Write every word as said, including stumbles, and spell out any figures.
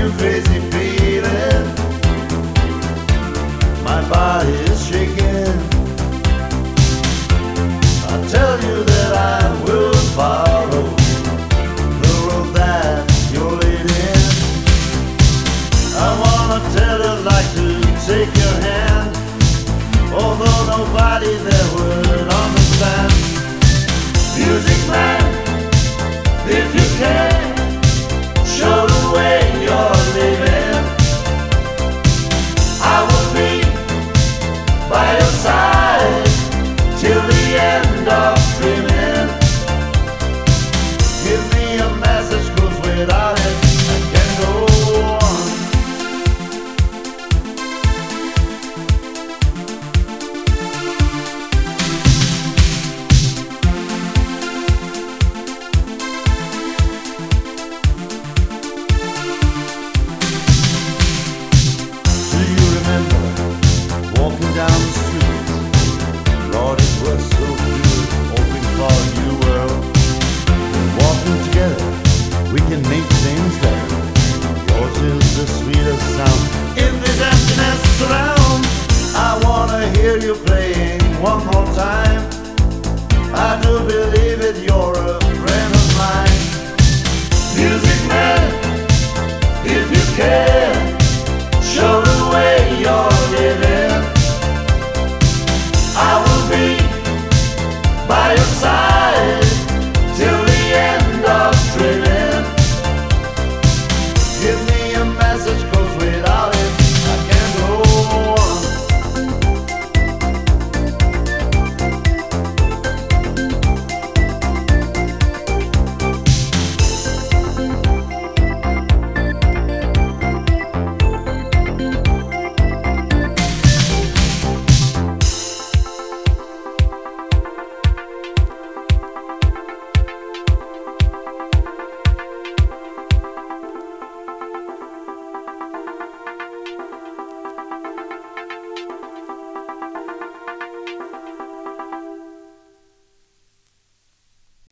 new crazy feeling. My body is shaking. I tell you that I will follow the road that you're leading. I wanna tell you I'd like to take your hand, although nobody there would understand. Music man, if you can, show the way you're living. I will be by your side till the end of dreaming. Give me a message, 'cause without it I can't go on. Do you remember walking down the street? Lord, it was so good, hoping for a new world. Walking together, we can make things better. Yours is the sweetest sound in this emptiness around. I wanna hear you playing one more time. I do believe it, you're a friend of mine. Music